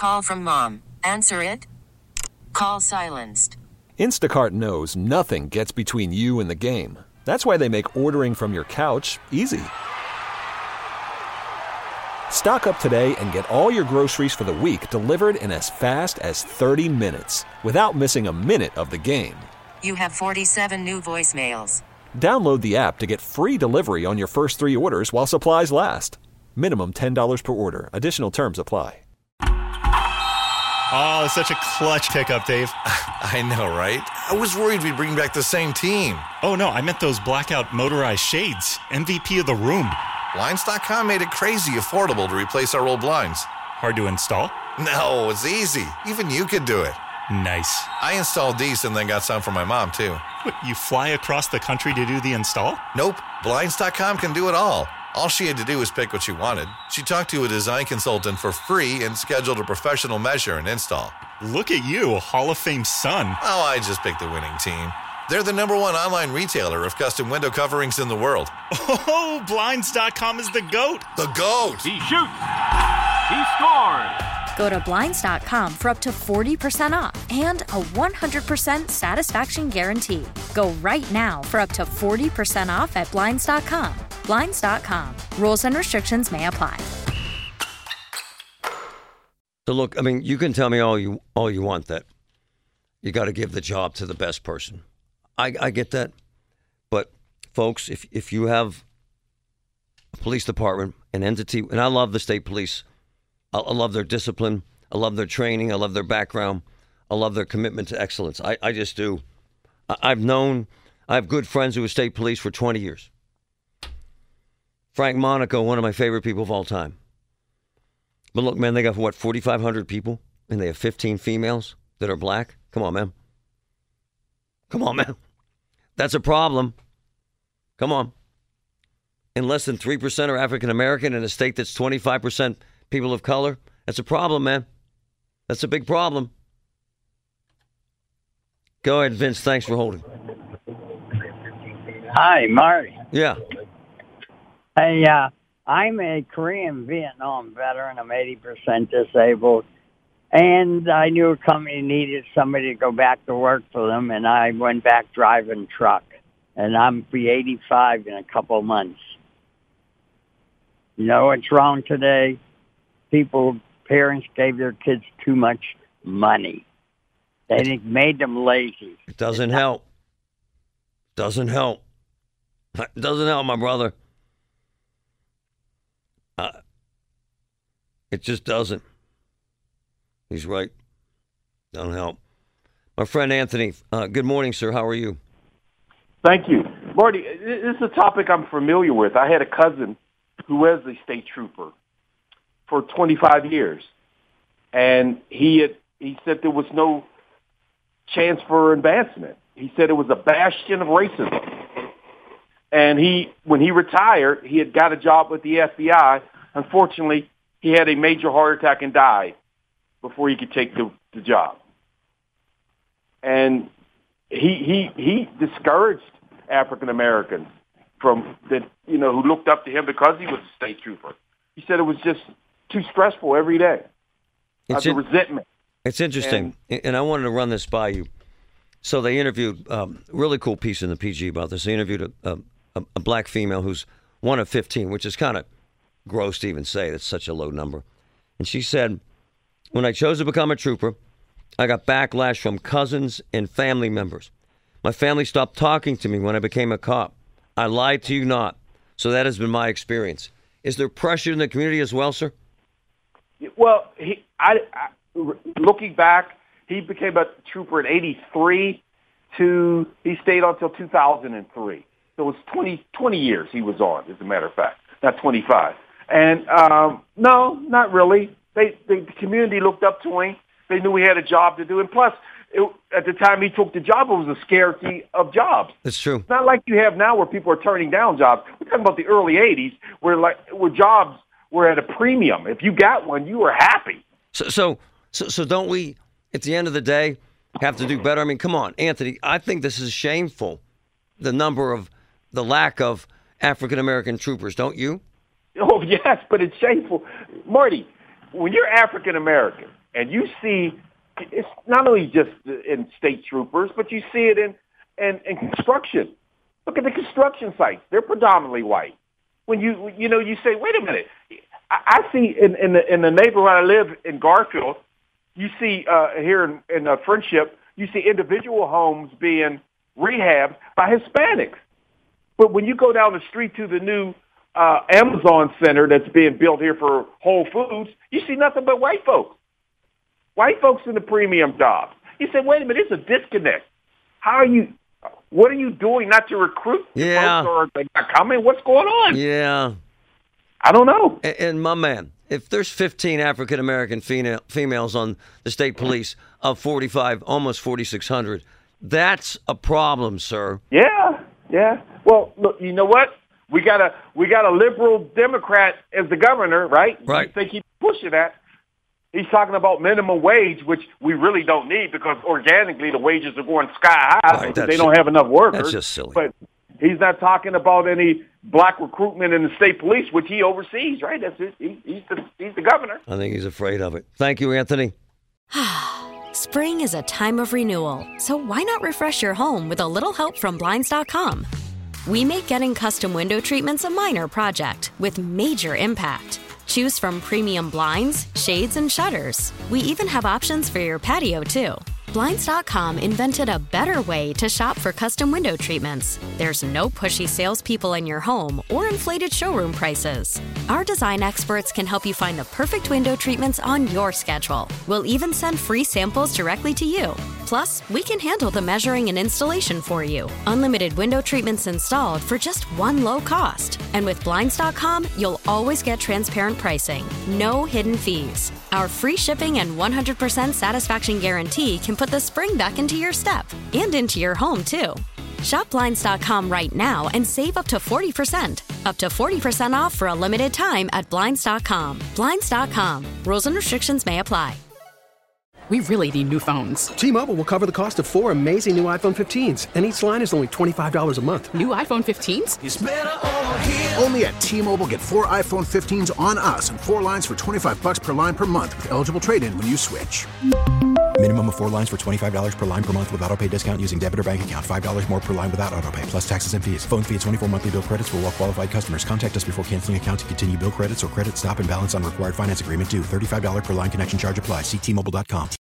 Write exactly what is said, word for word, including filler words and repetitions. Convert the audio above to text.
call from mom. Answer it. Call silenced. Instacart knows nothing gets between you and the game. That's why they make ordering from your couch easy. Stock up today and get all your groceries for the week delivered in as fast as thirty minutes without missing a minute of the game. You have forty-seven new voicemails. Download the app to get free delivery on your first three orders while supplies last. Minimum ten dollars per order. Additional terms apply. Oh, such a clutch pickup, Dave. I know, right? I was worried we'd bring back the same team. Oh, no, I meant those blackout motorized shades. M V P of the room. Blinds dot com made it crazy affordable to replace our old blinds. Hard to install? No, it's easy. Even you could do it. Nice. I installed these and then got some for my mom, too. What, you fly across the country to do the install? Nope. Blinds dot com can do it all. All she had to do was pick what she wanted. She talked to a design consultant for free and scheduled a professional measure and install. Look at you, Hall of Fame son. Oh, I just picked the winning team. They're the number one online retailer of custom window coverings in the world. Oh, Blinds dot com is the GOAT. The GOAT. He shoots. He scores. Go to Blinds dot com for up to forty percent off and a one hundred percent satisfaction guarantee. Go right now for up to forty percent off at Blinds dot com. Blinds dot com. Rules and restrictions may apply. So look, I mean, you can tell me all you all you want that you got to give the job to the best person. I, I get that. But folks, if if you have a police department, an entity, and I love the state police. I, I love their discipline. I love their training. I love their background. I love their commitment to excellence. I, I just do. I, I've known, I have good friends who were state police for twenty years. Frank Monaco, one of my favorite people of all time. But look, man, they got, what, forty-five hundred people? And they have fifteen females that are black? Come on, man. Come on, man. That's a problem. Come on. And less than three percent are African-American in a state that's twenty-five percent people of color. That's a problem, man. That's a big problem. Go ahead, Vince. Thanks for holding. Hi, Marty. Yeah. Hey, uh, I'm a Korean Vietnam veteran. I'm eighty percent disabled. And I knew a company needed somebody to go back to work for them, and I went back driving truck. And I'm be eighty-five in a couple of months. You know what's wrong today? People, parents gave their kids too much money. They made them lazy. It doesn't help. Doesn't help. It doesn't help, my brother. Uh, it just doesn't. He's right. Don't help. My friend Anthony, uh, good morning, sir. How are you? Thank you. Marty, this is a topic I'm familiar with. I had a cousin who was a state trooper for twenty-five years. And he had, he said there was no chance for advancement. He said it was a bastion of racism. And he, when he retired, he had got a job with the F B I. Unfortunately, he had a major heart attack and died before he could take the, the job. And he he he discouraged African Americans from that, you know, who looked up to him because he was a state trooper. He said it was just too stressful every day. It's uh, in, the resentment. It's interesting, and, and I wanted to run this by you. So they interviewed um, a really cool piece in the P G about this. They interviewed a, a, a black female who's one of fifteen, which is kind of gross to even say. That's such a low number. And she said, when I chose to become a trooper, I got backlash from cousins and family members. My family stopped talking to me when I became a cop. I lied to you not. So that has been my experience. Is there pressure in the community as well, sir? Well, he, I, I, looking back, he became a trooper in eighty-three to, he stayed until two thousand three. So it was twenty, twenty years he was on, as a matter of fact, not twenty-five. And um, no, not really. They, they, the community looked up to him. They knew he had a job to do. And plus, it, at the time he took the job, it was a scarcity of jobs. That's true. It's not like you have now where people are turning down jobs. We're talking about the early eighties where, like, where jobs were at a premium. If you got one, you were happy. So, so, so, so don't we, at the end of the day, have to do better? I mean, come on, Anthony, I think this is shameful, the number of, the lack of African-American troopers, don't you? Oh, yes, but it's shameful. Marty, when you're African-American And you see, it's not only just in state troopers, but you see it in, in, in construction. Look at the construction sites. They're predominantly white. When you, you know, you say, wait a minute. I, I see in, in, the, in the neighborhood I live in Garfield, you see uh, here in, in uh, Friendship, you see individual homes being rehabbed by Hispanics. But when you go down the street to the new uh, Amazon Center that's being built here for Whole Foods, you see nothing but white folks. White folks in the premium jobs. You say, wait a minute, it's a disconnect. How are you, what are you doing not to recruit yeah. folks, or they not coming? What's going on? Yeah. I don't know. And, and my man, if there's fifteen African-American female, females on the state police of forty-five, almost forty-six hundred, that's a problem, sir. Yeah, yeah. Well, look, you know what? We got a we got a liberal Democrat as the governor, right? Right. You think he's pushing that? He's talking about minimum wage, which we really don't need because organically the wages are going sky high Right, because they don't have enough workers. That's just silly. But he's not talking about any black recruitment in the state police, which he oversees, right? That's it. He, he's the he's the governor. I think he's afraid of it. Thank you, Anthony. Spring is a time of renewal, so why not refresh your home with a little help from Blinds dot com? We make getting custom window treatments a minor project with major impact. Choose from premium blinds, shades, and shutters. We even have options for your patio, too. Blinds dot com invented a better way to shop for custom window treatments. There's no pushy salespeople in your home or inflated showroom prices. Our design experts can help you find the perfect window treatments on your schedule. We'll even send free samples directly to you. Plus, we can handle the measuring and installation for you. Unlimited window treatments installed for just one low cost. And with Blinds dot com, you'll always get transparent pricing. No hidden fees. Our free shipping and one hundred percent satisfaction guarantee can put the spring back into your step and into your home, too. Shop Blinds dot com right now and save up to forty percent. Up to forty percent off for a limited time at Blinds dot com. Blinds dot com. Rules and restrictions may apply. We really need new phones. T-Mobile will cover the cost of four amazing new iPhone fifteens, and each line is only twenty-five dollars a month. New iPhone fifteens? It's better over here. Only at T-Mobile, get four iPhone fifteens on us and four lines for twenty-five bucks per line per month with eligible trade-in when you switch. Minimum of four lines for twenty-five dollars per line per month with auto pay discount using debit or bank account. five dollars more per line without auto pay, plus taxes and fees. Phone fee at twenty-four monthly bill credits for well-qualified customers. Contact us before canceling account to continue bill credits or credit stop and balance on required finance agreement due. thirty-five dollars per line connection charge applies. See T Mobile dot com.